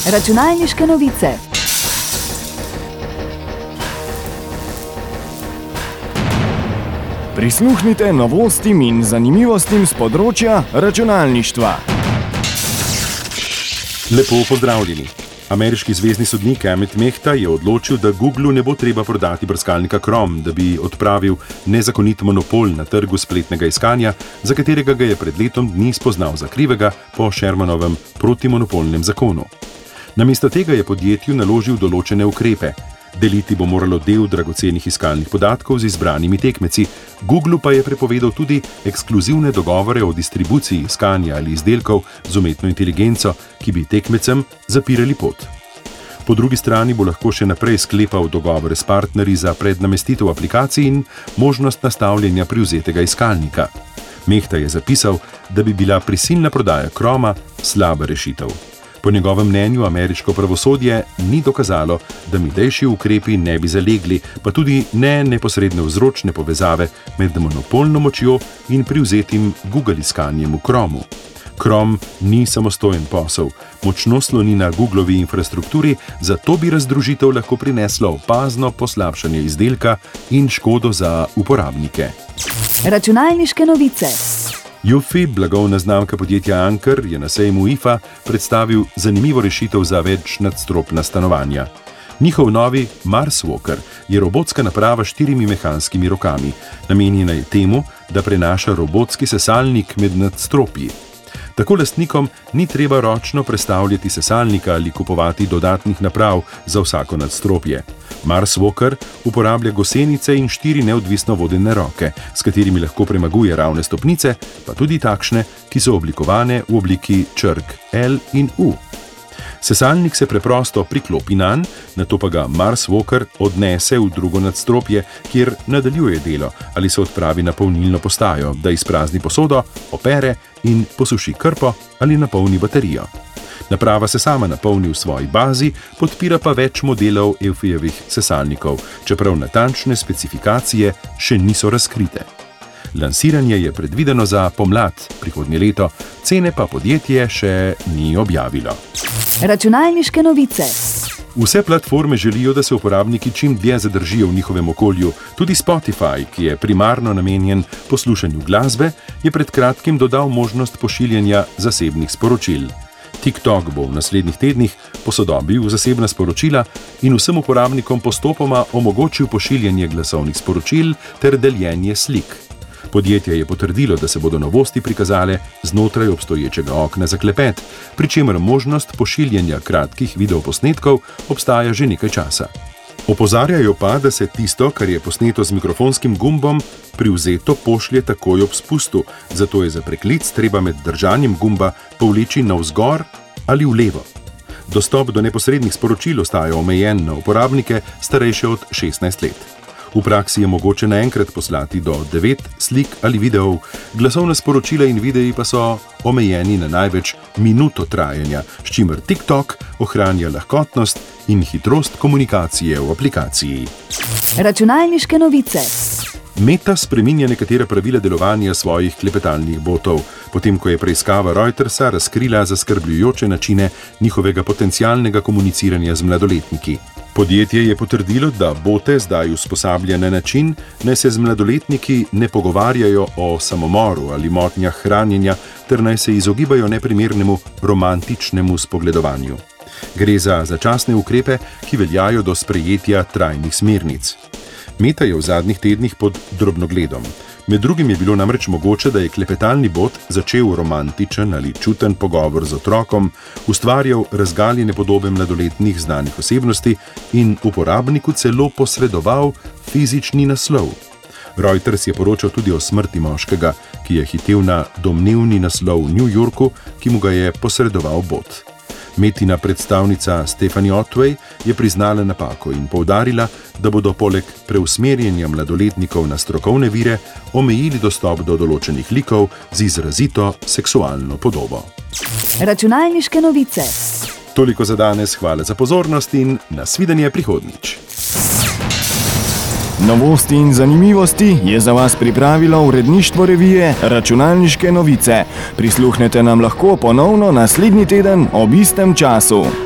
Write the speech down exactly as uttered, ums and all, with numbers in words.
Računalniške novice. Prisluhnite novostim in zanimivostim z področja računalništva. Lepo pozdravljeni. Ameriški zvezni sodnik Emmett Mehta je odločil, da Googlu ne bo treba prodati brskalnika Chrome, da bi odpravil nezakonit monopol na trgu spletnega iskanja, za katerega ga je pred letom dni spoznal za krivega po Shermanovem protimonopolnem zakonu. Namesto tega je podjetju naložil določene ukrepe. Deliti bo moralo del dragocenih iskalnih podatkov z izbranimi tekmeci, Googlu pa je prepovedal tudi ekskluzivne dogovore o distribuciji iskanja ali izdelkov z umetno inteligenco, ki bi tekmecem zapirali pot. Po drugi strani bo lahko še naprej sklepal dogovore s partnerji za prednamestitev aplikacij in možnost nastavljanja privzetega iskalnika. Mehta je zapisal, da bi bila prisilna prodaja Chroma slaba rešitev. Po njegovem mnenju ameriško pravosodje ni dokazalo, da milejši ukrepi ne bi zalegli, pa tudi ne neposredne vzročne povezave med monopolno močjo in privzetim Google iskanjem v Chromu. Chrome ni samostojen posel, močno sloni na Googlovi infrastrukturi, zato bi razdružitev lahko prineslo opazno poslabšanje izdelka in škodo za uporabnike. Računalniške novice. Eufy, blagovna znamka podjetja Anker, je na sejmu I F A predstavil zanimivo rešitev za večnadstropna stanovanja. Njihov novi Mars Walker je robotska naprava s štirimi mehanskimi rokami. Namenjena je temu, da prenaša robotski sesalnik med nadstropji. Tako lastnikom ni treba ročno prestavljati sesalnika ali kupovati dodatnih naprav za vsako nadstropje. Mars Walker uporablja gosenice in štiri neodvisno vodene roke, s katerimi lahko premaguje ravne stopnice, pa tudi takšne, ki so oblikovane v obliki črk L in U. Sesalnik se preprosto priklopi nanj, nato pa ga Mars Walker odnese v drugo nadstropje, kjer nadaljuje delo ali se odpravi na polnilno postajo, da izprazni posodo, opere in posuši krpo ali napolni baterijo. Naprava se sama napolni v svoji bazi, podpira pa več modelov Eufyjevih sesalnikov, čeprav natančne specifikacije še niso razkrite. Lansiranje je predvideno za pomlad prihodnje leto, cene pa podjetje še ni objavilo. Računalniške novice. Vse platforme želijo, da se uporabniki čim dlje zadržijo v njihovem okolju. Tudi Spotify, ki je primarno namenjen poslušanju glasbe, je pred kratkim dodal možnost pošiljanja zasebnih sporočil. TikTok bo v naslednjih tednih posodobil zasebna sporočila in vsem uporabnikom postopoma omogočil pošiljanje glasovnih sporočil ter deljenje slik. Podjetje je potrdilo, da se bodo novosti prikazale znotraj obstoječega okna za klepet, pri čemer možnost pošiljanja kratkih videoposnetkov obstaja že nekaj časa. Opozarjajo pa, da se tisto, kar je posneto z mikrofonskim gumbom, privzeto pošlje takoj ob spustu, zato je za preklic treba med držanjem gumba povleči navzgor ali vlevo. Dostop do neposrednih sporočil ostaja omejen na uporabnike starejše od šestnajst let. V praksi je mogoče naenkrat poslati do devet slik ali videov, glasovna sporočila in videi pa so omejeni na največ minuto trajanja, s čimer TikTok ohranja lahkotnost in hitrost komunikacije v aplikaciji. Računalniške novice. Meta spreminja nekatera pravila delovanja svojih klepetalnih botov, potem ko je preiskava Reutersa razkrila zaskrbljujoče načine njihovega potencialnega komuniciranja z mladoletniki. Podjetje je potrdilo, da bote zdaj usposablja na način, naj se z mladoletniki ne pogovarjajo o samomoru ali motnjah hranjenja, ter naj se izogibajo neprimernemu romantičnemu spogledovanju. Gre za začasne ukrepe, ki veljajo do sprejetja trajnih smernic. Meta je v zadnjih tednih pod drobnogledom. Med drugim je bilo namreč mogoče, da je klepetalni bot začel romantičen ali čuten pogovor z otrokom, ustvarjal razgaljene podobe mladoletnih znanih osebnosti in uporabniku celo posredoval fizični naslov. Reuters je poročal tudi o smrti moškega, ki je hitel na domnevni naslov v New Yorku, ki mu ga je posredoval bot. Metina predstavnica Stephanie Otway je priznala napako in poudarila, da bodo poleg preusmerjanja mladoletnikov na strokovne vire omejili dostop do določenih likov z izrazito seksualno podobo. Računalniške novice. Toliko za danes, hvala za pozornost in nasvidenje prihodnjič. Novosti in zanimivosti je za vas pripravilo uredništvo revije Računalniške novice. Prisluhnete nam lahko ponovno naslednji teden ob istem času.